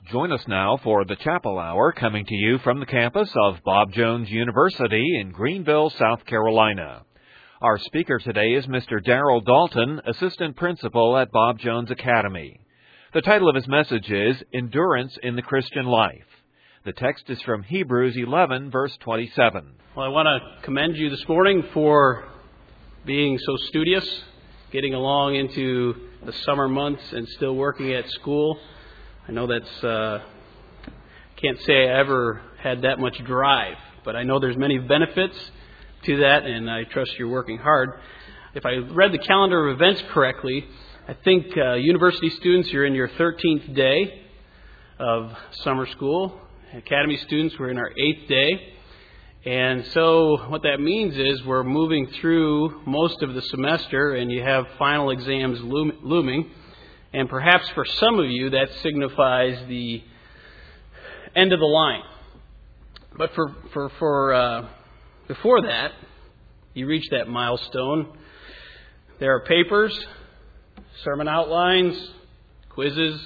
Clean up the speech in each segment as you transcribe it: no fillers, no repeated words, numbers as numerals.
Join us now for the Chapel Hour, coming to you from the campus of Bob Jones University in Greenville, South Carolina. Our speaker today is Mr. Darrell Dalton, Assistant Principal at Bob Jones Academy. The title of his message is Endurance in the Christian Life. The text is from Hebrews 11, verse 27. Well, I want to commend you this morning for being so studious, getting along into the summer months and still working at school. I know that's, can't say I ever had that much drive, but I know there's many benefits to that, and I trust you're working hard. If I read the calendar of events correctly, I think university students, you're in your 13th day of summer school. Academy students, we're in our 8th day. And so what that means is we're moving through most of the semester, and you have final exams looming. And perhaps for some of you, that signifies the end of the line. But for before that, you reach that milestone. There are papers, sermon outlines, quizzes,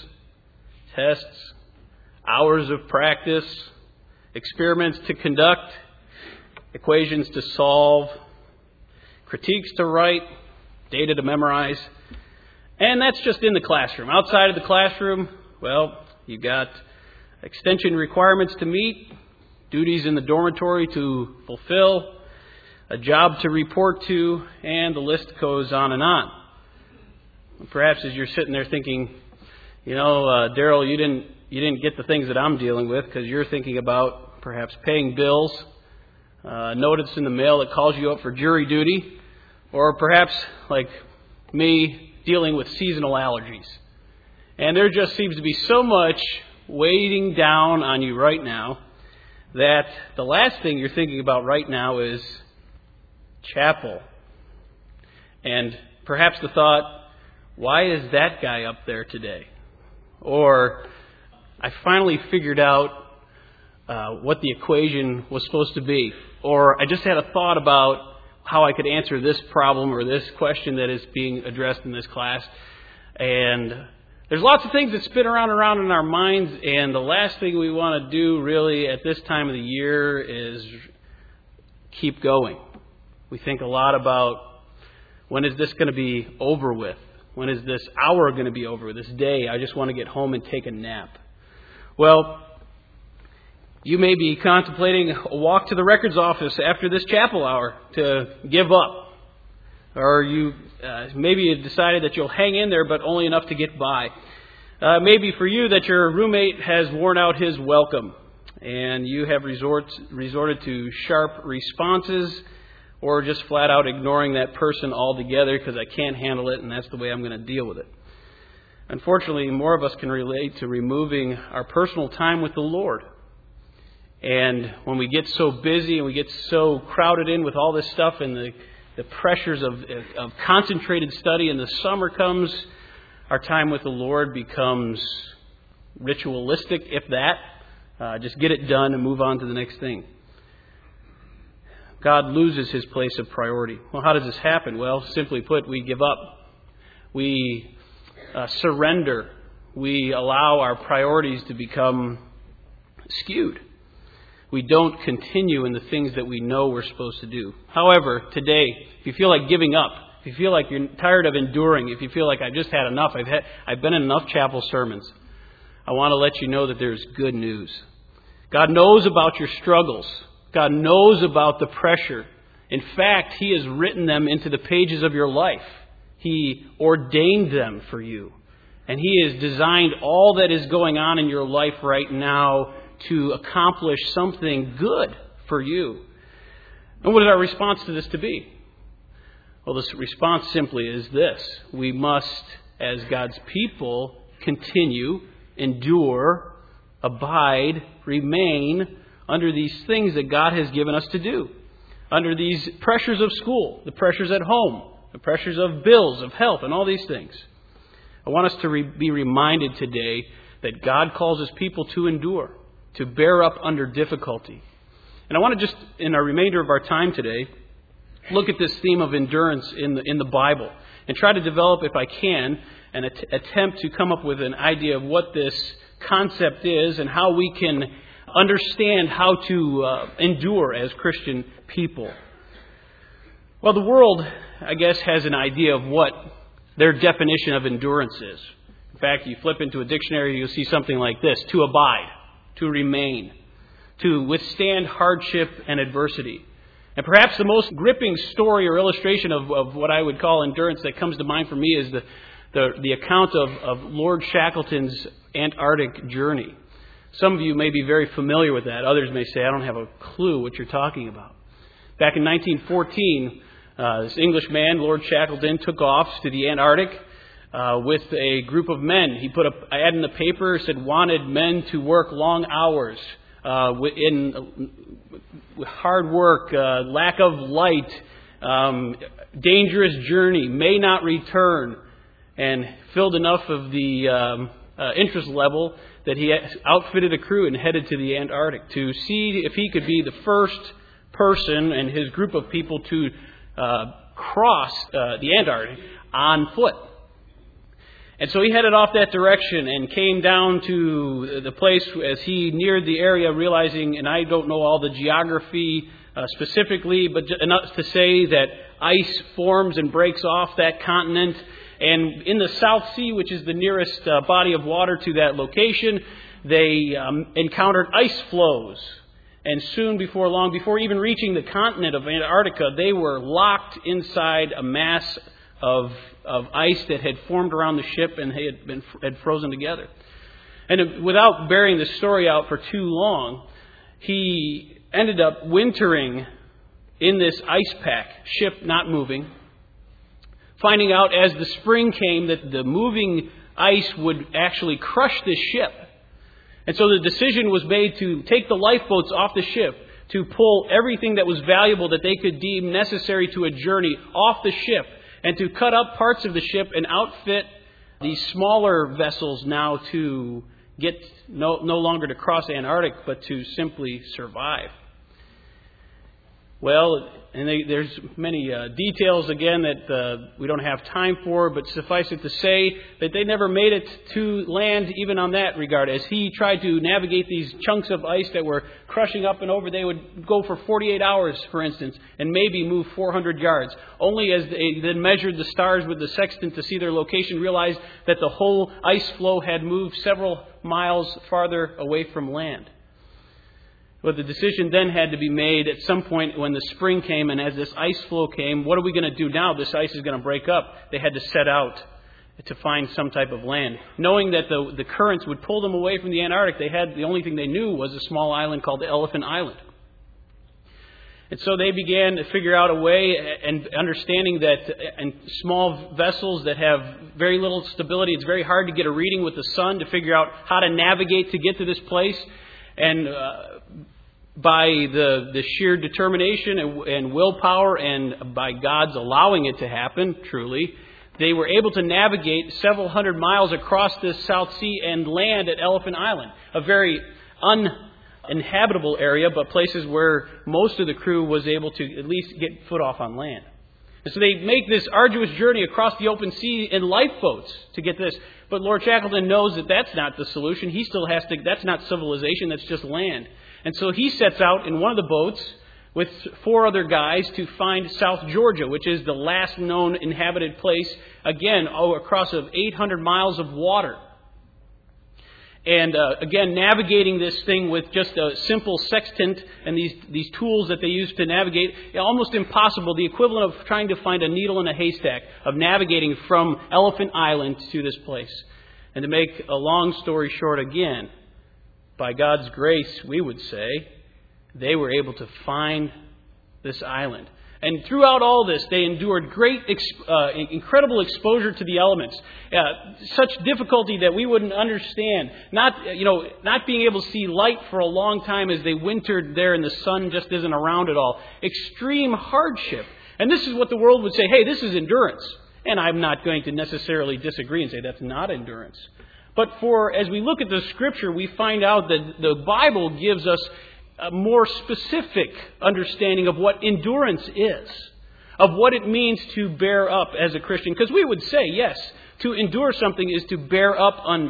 tests, hours of practice, experiments to conduct, equations to solve, critiques to write, data to memorize. And that's just in the classroom. Outside of the classroom, well, you've got extension requirements to meet, duties in the dormitory to fulfill, a job to report to, and the list goes on and on. Perhaps as you're sitting there thinking, Darrell, you didn't get the things that I'm dealing with because you're thinking about perhaps paying bills, notice in the mail that calls you up for jury duty, or perhaps like me, dealing with seasonal allergies. And there just seems to be so much weighting down on you right now that the last thing you're thinking about right now is chapel. And perhaps the thought, why is that guy up there today? Or I finally figured out what the equation was supposed to be. Or I just had a thought about how I could answer this problem or this question that is being addressed in this class. And there's lots of things that spin around in our minds, and the last thing we want to do really at this time of the year is keep going. We think a lot about, when is this going to be over with? When is this hour going to be over with? This day, I just want to get home and take a nap. Well, you may be contemplating a walk to the records office after this chapel hour to give up. Or you maybe you decided that you'll hang in there, but only enough to get by. Maybe for you that your roommate has worn out his welcome, and you have resorted to sharp responses, or just flat out ignoring that person altogether because I can't handle it, and that's the way I'm going to deal with it. Unfortunately, more of us can relate to removing our personal time with the Lord. And when we get so busy and we get so crowded in with all this stuff and the pressures of concentrated study and the summer comes, our time with the Lord becomes ritualistic, if that. Just get it done and move on to the next thing. God loses his place of priority. Well, how does this happen? Well, simply put, we give up. We surrender. We allow our priorities to become skewed. We don't continue in the things that we know we're supposed to do. However, today, if you feel like giving up, if you feel like you're tired of enduring, if you feel like I've just had enough, I've been in enough chapel sermons, I want to let you know that there's good news. God knows about your struggles. God knows about the pressure. In fact, he has written them into the pages of your life. He ordained them for you. And he has designed all that is going on in your life right now to accomplish something good for you. And what is our response to this to be? Well, this response simply is this. We must, as God's people, continue, endure, abide, remain under these things that God has given us to do. Under these pressures of school, the pressures at home, the pressures of bills, of health, and all these things. I want us to be reminded today that God calls his people to endure, to bear up under difficulty. And I want to just, in our remainder of our time today, look at this theme of endurance in the Bible and try to develop, if I can, an attempt to come up with an idea of what this concept is and how we can understand how to endure as Christian people. Well, the world, I guess, has an idea of what their definition of endurance is. In fact, you flip into a dictionary, you'll see something like this: to abide, to remain, to withstand hardship and adversity. And perhaps the most gripping story or illustration of what I would call endurance that comes to mind for me is the account of Lord Shackleton's Antarctic journey. Some of you may be very familiar with that. Others may say, I don't have a clue what you're talking about. Back in 1914, this English man, Lord Shackleton, took off to the Antarctic with a group of men. He put an ad in the paper, said wanted men to work long hours in hard work, lack of light, dangerous journey, may not return, and filled enough of the interest level that he outfitted a crew and headed to the Antarctic to see if he could be the first person and his group of people to cross the Antarctic on foot. And so he headed off that direction and came down to the place as he neared the area, realizing, and I don't know all the geography specifically, but enough to say that ice forms and breaks off that continent. And in the South Sea, which is the nearest body of water to that location, they encountered ice flows. And soon before long, before even reaching the continent of Antarctica, they were locked inside a mass of ice that had formed around the ship and had frozen together. And without bearing the story out for too long, he ended up wintering in this ice pack, ship not moving, finding out as the spring came that the moving ice would actually crush this ship. And so the decision was made to take the lifeboats off the ship, to pull everything that was valuable that they could deem necessary to a journey off the ship, and to cut up parts of the ship and outfit these smaller vessels now to get no longer to cross Antarctic, but to simply survive. Well, and there's many details, again, that we don't have time for, but suffice it to say that they never made it to land even on that regard. As he tried to navigate these chunks of ice that were crushing up and over, they would go for 48 hours, for instance, and maybe move 400 yards. Only as they then measured the stars with the sextant to see their location, realized that the whole ice flow had moved several miles farther away from land. But the decision then had to be made at some point when the spring came, and as this ice flow came, what are we going to do now? This ice is going to break up. They had to set out to find some type of land. Knowing that the currents would pull them away from the Antarctic, the only thing they knew was a small island called Elephant Island. And so they began to figure out a way, and understanding that in small vessels that have very little stability, it's very hard to get a reading with the sun to figure out how to navigate to get to this place. And by the sheer determination and willpower, and by God's allowing it to happen, truly, they were able to navigate several hundred miles across this South Sea and land at Elephant Island, a very uninhabitable area, but places where most of the crew was able to at least get foot off on land. And so they make this arduous journey across the open sea in lifeboats to get this. But Lord Shackleton knows that that's not the solution. He still has to, that's not civilization, that's just land. And so he sets out in one of the boats with 4 other guys to find South Georgia, which is the last known inhabited place, again, across 800 miles of water. And again, navigating this thing with just a simple sextant and these tools that they use to navigate, almost impossible, the equivalent of trying to find a needle in a haystack, of navigating from Elephant Island to this place. And to make a long story short again, by God's grace, we would say, they were able to find this island. And throughout all this, they endured great, incredible exposure to the elements. Such difficulty that we wouldn't understand. Not being able to see light for a long time as they wintered there and the sun just isn't around at all. Extreme hardship. And this is what the world would say, hey, this is endurance. And I'm not going to necessarily disagree and say that's not endurance. But as we look at the Scripture, we find out that the Bible gives us a more specific understanding of what endurance is, of what it means to bear up as a Christian. Because we would say, yes, to endure something is to bear up under.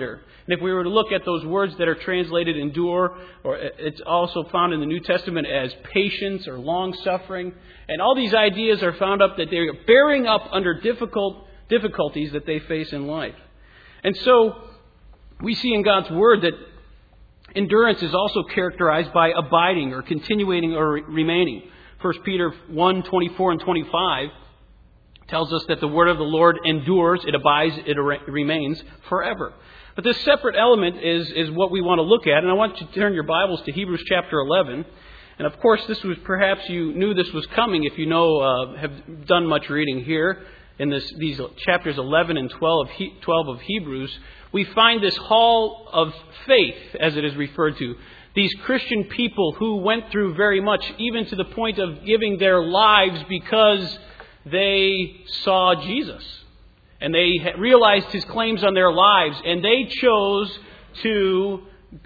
And if we were to look at those words that are translated endure, or it's also found in the New Testament as patience or long-suffering, and all these ideas are found up that they're bearing up under difficulties that they face in life. And so we see in God's Word that endurance is also characterized by abiding or continuing or remaining. 1 Peter 1, 24 and 25 tells us that the word of the Lord endures, it abides, it remains forever. But this separate element is what we want to look at. And I want you to turn your Bibles to Hebrews chapter 11. And of course, this was perhaps you knew this was coming if you have done much reading here in these chapters 11 and 12 of Hebrews. We find this hall of faith, as it is referred to. These Christian people who went through very much, even to the point of giving their lives because they saw Jesus. And they realized His claims on their lives. And they chose to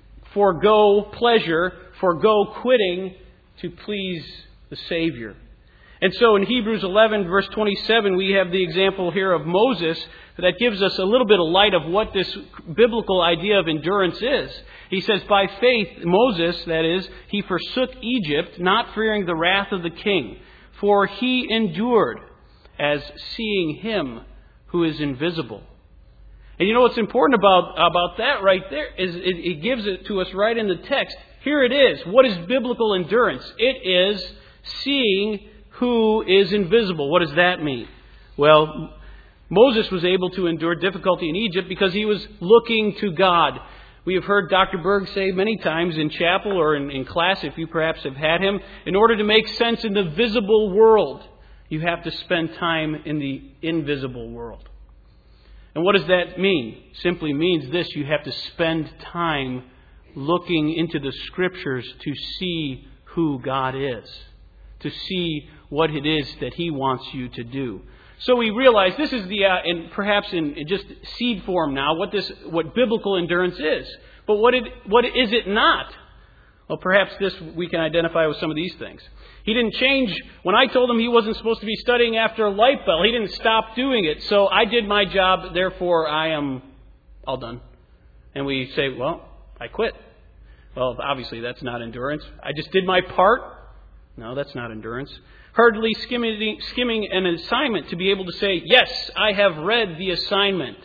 forego pleasure, forego quitting to please the Savior. And so in Hebrews 11, verse 27, we have the example here of Moses that gives us a little bit of light of what this biblical idea of endurance is. He says, by faith, Moses, that is, he forsook Egypt, not fearing the wrath of the king, for he endured as seeing Him who is invisible. And you know what's important about that right there is it gives it to us right in the text. Here it is. What is biblical endurance? It is seeing who is invisible. What does that mean? Well, Moses was able to endure difficulty in Egypt because he was looking to God. We have heard Dr. Berg say many times in chapel or in class, if you perhaps have had him, in order to make sense in the visible world, you have to spend time in the invisible world. And what does that mean? Simply means this: you have to spend time looking into the Scriptures to see who God is, to see what it is that He wants you to do. So we realize this is and perhaps in just seed form now, what biblical endurance is. But what is it not? Well, perhaps we can identify with some of these things. He didn't change. When I told him he wasn't supposed to be studying after a light bell, he didn't stop doing it. So I did my job, therefore I am all done. And we say, well, I quit. Well, obviously that's not endurance. I just did my part. No, that's not endurance. Hurriedly skimming an assignment to be able to say, yes, I have read the assignment.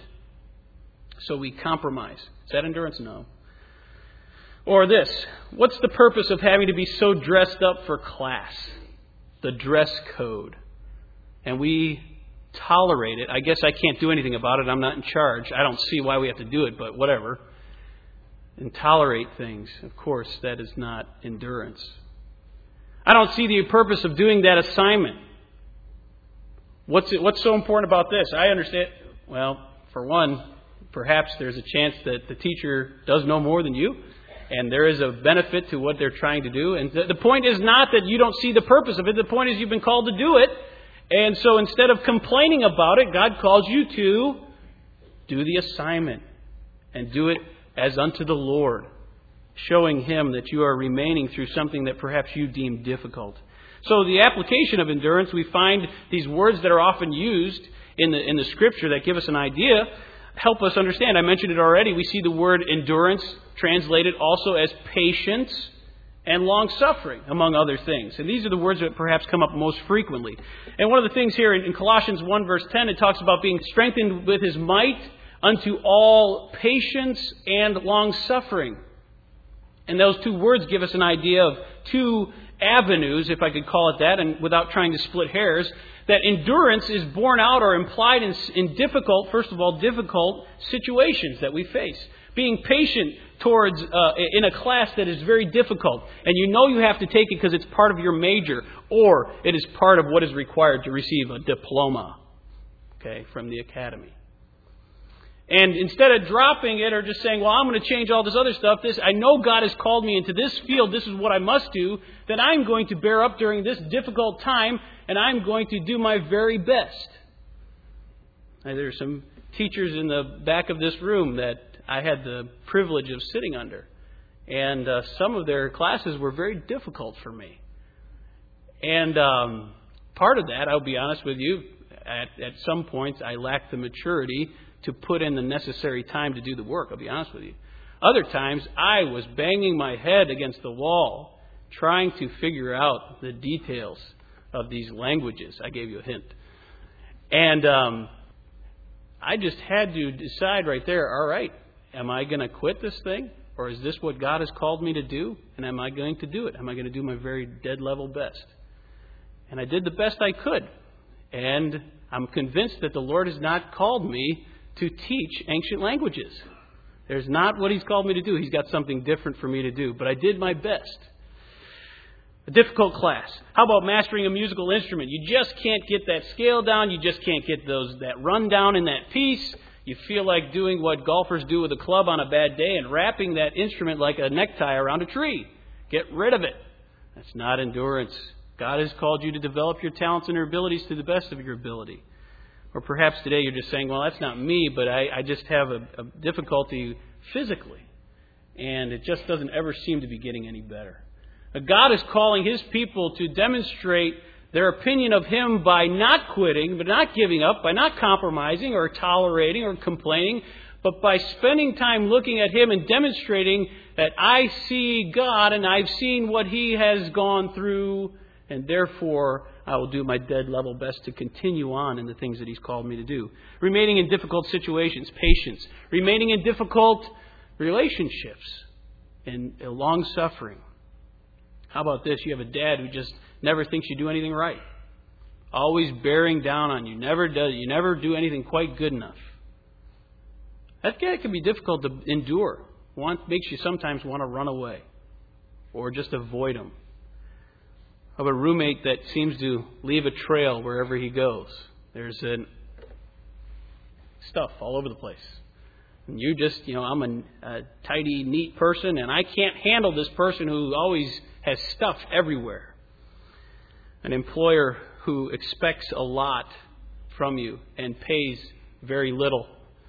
So we compromise. Is that endurance? No. Or this: what's the purpose of having to be so dressed up for class? The dress code. And we tolerate it. I guess I can't do anything about it. I'm not in charge. I don't see why we have to do it, but whatever. And tolerate things. Of course, that is not endurance. I don't see the purpose of doing that assignment. What's so important about this? I understand. Well, for one, perhaps there's a chance that the teacher does know more than you. And there is a benefit to what they're trying to do. And the point is not that you don't see the purpose of it. The point is you've been called to do it. And so instead of complaining about it, God calls you to do the assignment. And do it as unto the Lord. Showing Him that you are remaining through something that perhaps you deem difficult. So the application of endurance, we find these words that are often used in the Scripture that give us an idea, help us understand. I mentioned it already. We see the word endurance translated also as patience and long-suffering, among other things. And these are the words that perhaps come up most frequently. And one of the things here in Colossians 1 verse 10, it talks about being strengthened with His might unto all patience and long-suffering. And those two words give us an idea of two avenues, if I could call it that, and without trying to split hairs, that endurance is borne out or implied in difficult situations that we face. Being patient towards in a class that is very difficult, and you know you have to take it because it's part of your major, or it is part of what is required to receive a diploma, from the academy. And instead of dropping it or just saying, well, I'm going to change all this other stuff, I know God has called me into this field, this is what I must do, then I'm going to bear up during this difficult time, and I'm going to do my very best. Now, there are some teachers in the back of this room that I had the privilege of sitting under. And some of their classes were very difficult for me. And part of that, I'll be honest with you, at some points I lacked the maturity to put in the necessary time to do the work, I'll be honest with you. Other times, I was banging my head against the wall, trying to figure out the details of these languages. I gave you a hint. And I just had to decide right there, all right, am I going to quit this thing? Or is this what God has called me to do? And am I going to do it? Am I going to do my very dead level best? And I did the best I could. And I'm convinced that the Lord has not called me to teach ancient languages. There's not what He's called me to do. He's got something different for me to do. But I did my best. A difficult class. How about mastering a musical instrument? You just can't get that scale down. You just can't get that run down in that piece. You feel like doing what golfers do with a club on a bad day and wrapping that instrument like a necktie around a tree. Get rid of it. That's not endurance. God has called you to develop your talents and your abilities to the best of your ability. Or perhaps today you're just saying, well, that's not me, but I just have a difficulty physically. And it just doesn't ever seem to be getting any better. God is calling His people to demonstrate their opinion of Him by not quitting, but not giving up, by not compromising or tolerating or complaining, but by spending time looking at Him and demonstrating that I see God and I've seen what He has gone through, and therefore I will do my dead level best to continue on in the things that He's called me to do. Remaining in difficult situations, patience. Remaining in difficult relationships, and long suffering. How about this? You have a dad who just never thinks you do anything right. Always bearing down on you. You never do anything quite good enough. That can be difficult to endure. Makes you sometimes want to run away or just avoid him. How about a roommate that seems to leave a trail wherever he goes? There's stuff all over the place. And you just, I'm a tidy, neat person, and I can't handle this person who always has stuff everywhere. An employer who expects a lot from you and pays very little.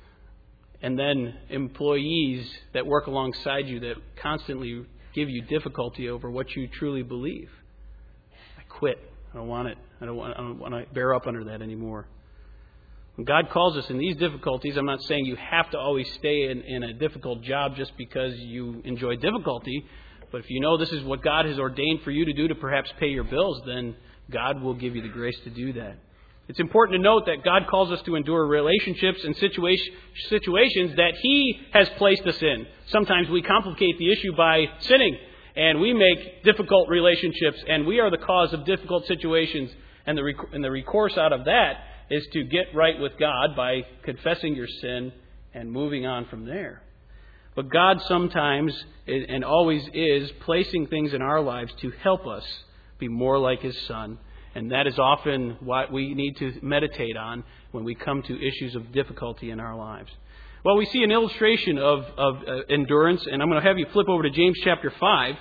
And then employees that work alongside you that constantly give you difficulty over what you truly believe. I quit. I don't want it. I don't want to bear up under that anymore. When God calls us in these difficulties, I'm not saying you have to always stay in a difficult job just because you enjoy difficulty. But if you know this is what God has ordained for you to do to perhaps pay your bills, then God will give you the grace to do that. It's important to note that God calls us to endure relationships and situations that He has placed us in. Sometimes we complicate the issue by sinning, and we make difficult relationships, and we are the cause of difficult situations. And the recourse out of that is to get right with God by confessing your sin and moving on from there. But God sometimes and always is placing things in our lives to help us be more like His Son. And that is often what we need to meditate on when we come to issues of difficulty in our lives. Well, we see an illustration of endurance, and I'm going to have you flip over to James chapter 5,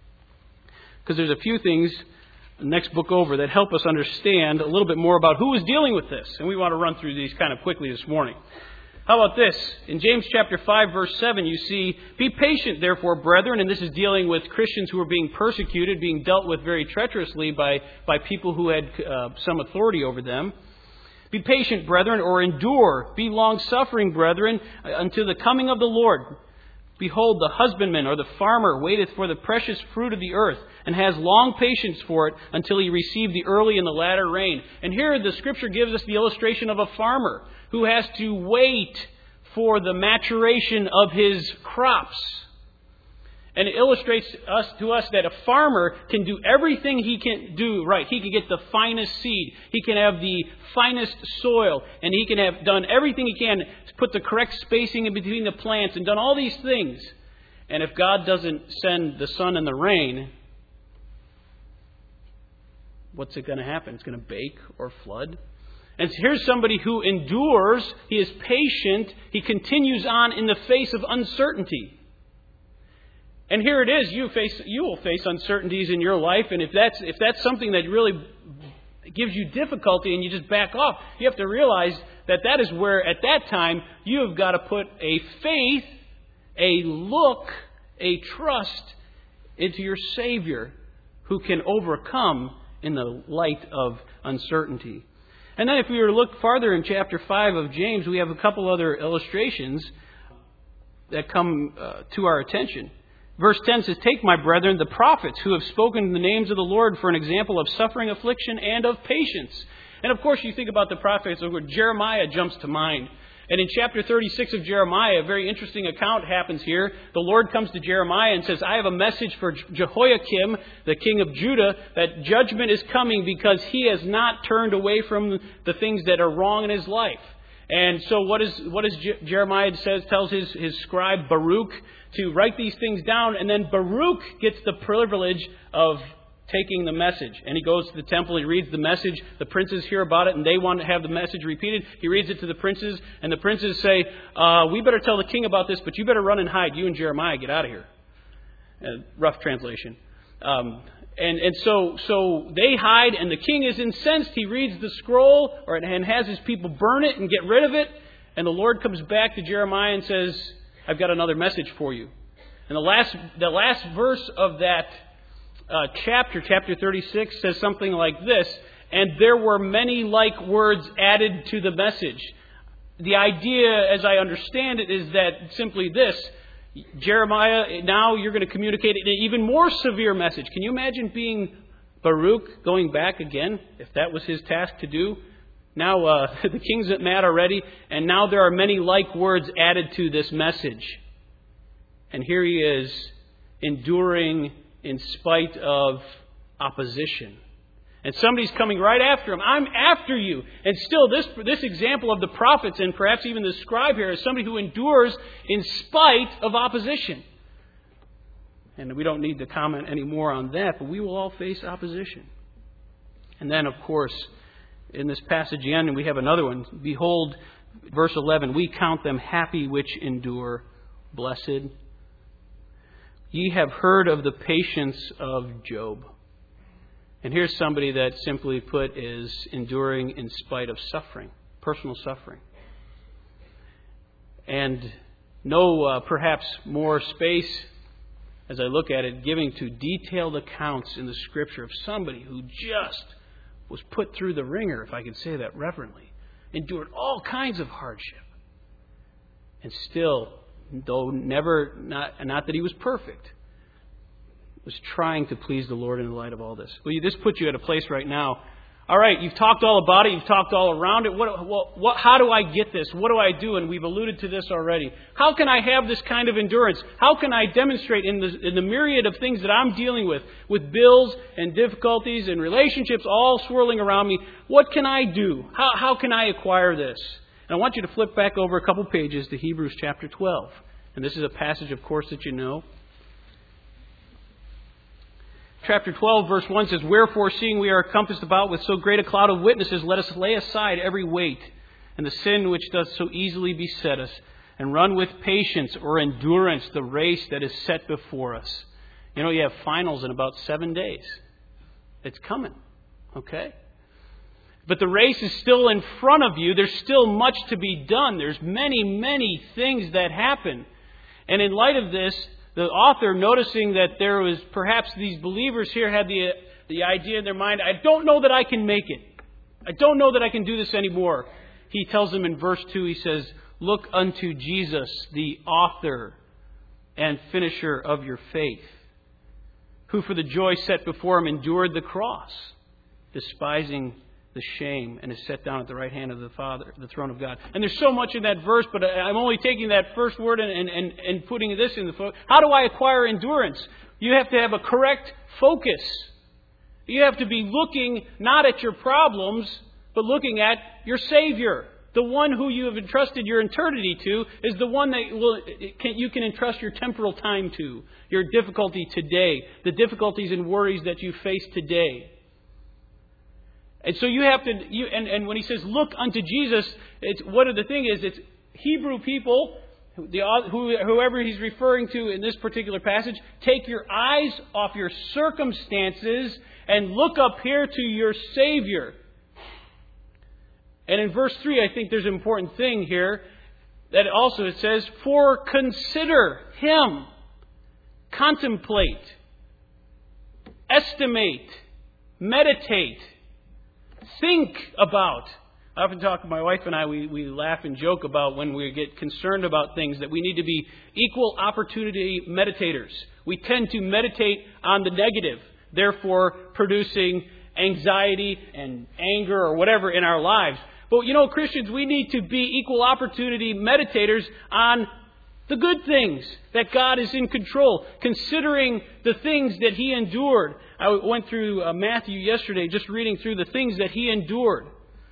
because there's a few things, the next book over, that help us understand a little bit more about who is dealing with this. And we want to run through these kind of quickly this morning. How about this? In James chapter 5, verse 7, you see, "Be patient, therefore, brethren," and this is dealing with Christians who are being persecuted, being dealt with very treacherously by people who had some authority over them. "Be patient, brethren," or endure. "Be long-suffering, brethren, until the coming of the Lord. Behold, the husbandman," or the farmer, "waiteth for the precious fruit of the earth, and has long patience for it, until he receive the early and the latter rain." And here the Scripture gives us the illustration of a farmer who has to wait for the maturation of his crops. And it illustrates to us that a farmer can do everything he can do right. He can get the finest seed. He can have the finest soil. And he can have done everything he can to put the correct spacing in between the plants and done all these things. And if God doesn't send the sun and the rain, what's it going to happen? It's going to bake or flood. And here's somebody who endures. He is patient. He continues on in the face of uncertainty. And here it is. You will face uncertainties in your life. And if that's something that really gives you difficulty and you just back off, you have to realize that is where, at that time, you have got to put a faith, a look, a trust into your Savior, who can overcome in the light of uncertainty. And then if we were to look farther in chapter 5 of James, we have a couple other illustrations that come to our attention. Verse 10 says, "Take, my brethren, the prophets who have spoken in the names of the Lord for an example of suffering, affliction, and of patience." And of course, you think about the prophets, Jeremiah jumps to mind. And in chapter 36 of Jeremiah, a very interesting account happens here. The Lord comes to Jeremiah and says, "I have a message for Jehoiakim, the king of Judah, that judgment is coming because he has not turned away from the things that are wrong in his life." And so what does Jeremiah tells his scribe Baruch to write these things down, and then Baruch gets the privilege of taking the message. And he goes to the temple, he reads the message, the princes hear about it, and they want to have the message repeated. He reads it to the princes, and the princes say, "We better tell the king about this, but you better run and hide. You and Jeremiah, get out of here." Rough translation. And so they hide, and the king is incensed. He reads the scroll and has his people burn it and get rid of it. And the Lord comes back to Jeremiah and says, "I've got another message for you." And the last verse of that chapter 36, says something like this: "And there were many like words added to the message." The idea, as I understand it, is that simply this: Jeremiah, now you're going to communicate an even more severe message. Can you imagine being Baruch going back again, if that was his task to do? Now the king's mad already, and now there are many like words added to this message. And here he is, enduring in spite of opposition. And somebody's coming right after him. "I'm after you." And still, this example of the prophets, and perhaps even the scribe here, is somebody who endures in spite of opposition. And we don't need to comment any more on that, but we will all face opposition. And then, of course, in this passage again, we have another one. "Behold," verse 11, "we count them happy which endure. Blessed. Ye have heard of the patience of Job." And here's somebody that, simply put, is enduring in spite of suffering, personal suffering. And no, perhaps more space, as I look at it, giving to detailed accounts in the Scripture of somebody who just was put through the ringer, if I can say that reverently, endured all kinds of hardship. And still, though not that he was perfect, was trying to please the Lord in the light of all this. Well, this puts you at a place right now. All right, you've talked all about it. You've talked all around it. How do I get this? What do I do? And we've alluded to this already. How can I have this kind of endurance? How can I demonstrate in the myriad of things that I'm dealing with bills and difficulties and relationships all swirling around me? What can I do? How can I acquire this? And I want you to flip back over a couple pages to Hebrews chapter 12. And this is a passage, of course, that you know. Chapter 12, verse 1 says, "Wherefore, seeing we are compassed about with so great a cloud of witnesses, let us lay aside every weight and the sin which doth so easily beset us, and run with patience or endurance the race that is set before us." You know, you have finals in about 7 days. It's coming, okay? But the race is still in front of you. There's still much to be done. There's many, many things that happen. And in light of this, the author, noticing that there was perhaps these believers here had the idea in their mind, "I don't know that I can make it. I don't know that I can do this anymore." He tells them in verse 2, he says, "Look unto Jesus, the author and finisher of your faith, who for the joy set before him endured the cross, despising the shame, and is set down at the right hand of the Father, the throne of God." And there's so much in that verse, but I'm only taking that first word and putting this in the foot. How do I acquire endurance? You have to have a correct focus. You have to be looking not at your problems, but looking at your Savior. The one who you have entrusted your eternity to is the one that you can entrust your temporal time to, your difficulty today, the difficulties and worries that you face today. And so you have to, and when he says, "Look unto Jesus," it's Hebrew people, whoever he's referring to in this particular passage, take your eyes off your circumstances and look up here to your Savior. And in verse 3, I think there's an important thing here that also it says, "For consider him," contemplate, estimate, meditate, think about I often talk, my wife and I, we laugh and joke about when we get concerned about things that we need to be equal opportunity meditators. We tend to meditate on the negative, therefore producing anxiety and anger or whatever in our lives. But Christians, we need to be equal opportunity meditators on the good things, that God is in control, considering the things that He endured. I went through Matthew yesterday, just reading through the things that He endured.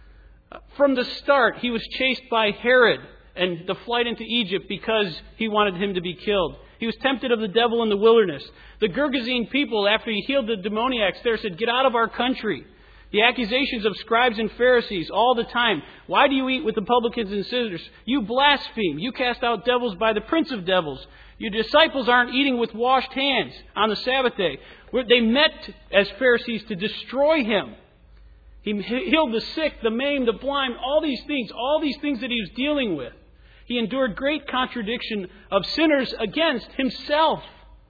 From the start, He was chased by Herod and the flight into Egypt because he wanted Him to be killed. He was tempted of the devil in the wilderness. The Gergesene people, after He healed the demoniacs there, said, "Get out of our country." The accusations of scribes and Pharisees all the time. "Why do you eat with the publicans and sinners? You blaspheme. You cast out devils by the prince of devils. Your disciples aren't eating with washed hands on the Sabbath day." They met as Pharisees to destroy Him. He healed the sick, the maimed, the blind, all these things that He was dealing with. He endured great contradiction of sinners against Himself.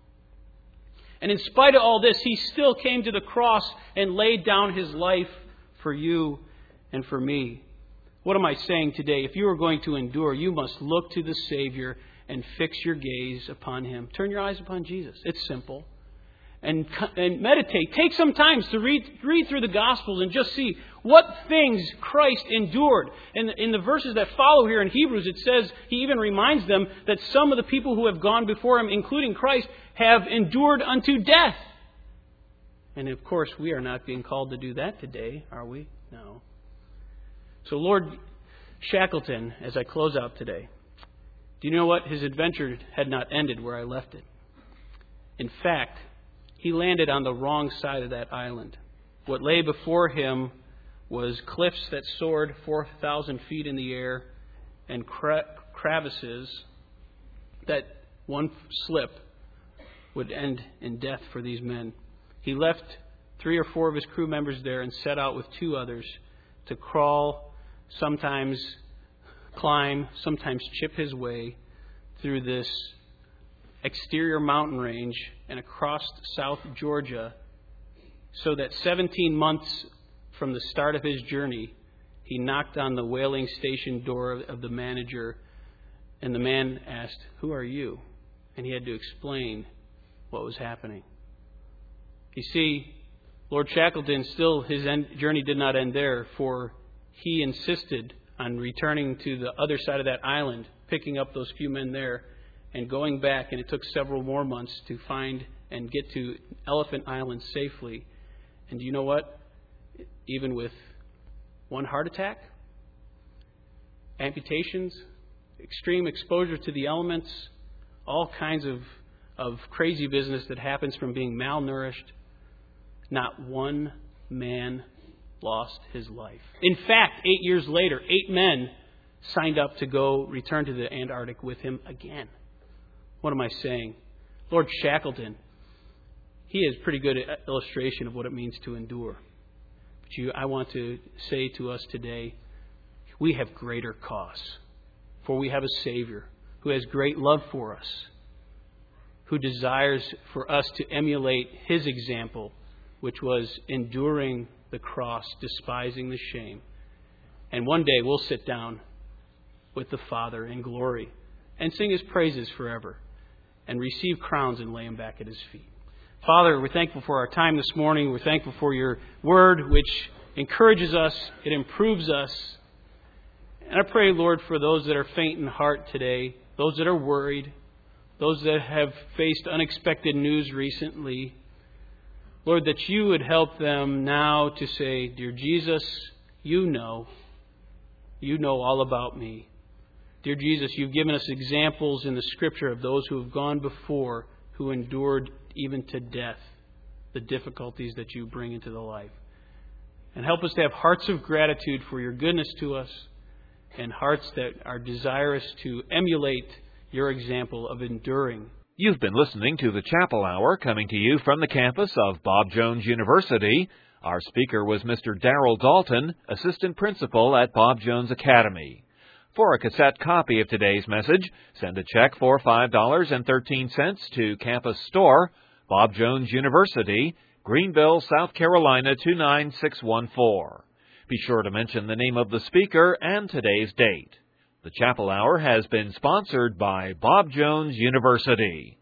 And in spite of all this, He still came to the cross and laid down His life for you and for me. What am I saying today? If you are going to endure, you must look to the Savior and fix your gaze upon Him. Turn your eyes upon Jesus. It's simple. And meditate. Take some time to read through the Gospels and just see what things Christ endured. And in the verses that follow here in Hebrews, it says, He even reminds them that some of the people who have gone before Him, including Christ, have endured unto death. And of course, we are not being called to do that today, are we? No. So Lord Shackleton, as I close out today, do you know what? His adventure had not ended where I left it. In fact, he landed on the wrong side of that island. What lay before him was cliffs that soared 4,000 feet in the air and crevices that one slip would end in death for these men. He left 3 or 4 of his crew members there and set out with 2 others to crawl, sometimes climb, sometimes chip his way through this exterior mountain range and across South Georgia, so that 17 months from the start of his journey, he knocked on the whaling station door of the manager, and the man asked, "Who are you?" And he had to explain what was happening. You see, Lord Shackleton, still his journey did not end there, for he insisted on returning to the other side of that island, picking up those few men there, and going back, and it took several more months to find and get to Elephant Island safely. And do you know what? Even with 1 heart attack, amputations, extreme exposure to the elements, all kinds of crazy business that happens from being malnourished, not 1 man lost his life. In fact, 8 years later, 8 men signed up to go return to the Antarctic with him again. What am I saying? Lord Shackleton, he is a pretty good illustration of what it means to endure. But I want to say to us today, we have greater cause. For we have a Savior who has great love for us, who desires for us to emulate His example, which was enduring the cross, despising the shame. And one day we'll sit down with the Father in glory and sing His praises forever, and receive crowns and lay them back at His feet. Father, we're thankful for our time this morning. We're thankful for Your Word, which encourages us. It improves us. And I pray, Lord, for those that are faint in heart today, those that are worried, those that have faced unexpected news recently, Lord, that You would help them now to say, "Dear Jesus, You know all about me. Dear Jesus, You've given us examples in the Scripture of those who have gone before, who endured even to death, the difficulties that You bring into the life. And help us to have hearts of gratitude for Your goodness to us, and hearts that are desirous to emulate Your example of enduring." You've been listening to the Chapel Hour, coming to you from the campus of Bob Jones University. Our speaker was Mr. Darrell Dalton, Assistant Principal at Bob Jones Academy. For a cassette copy of today's message, send a check for $5.13 to Campus Store, Bob Jones University, Greenville, South Carolina 29614. Be sure to mention the name of the speaker and today's date. The Chapel Hour has been sponsored by Bob Jones University.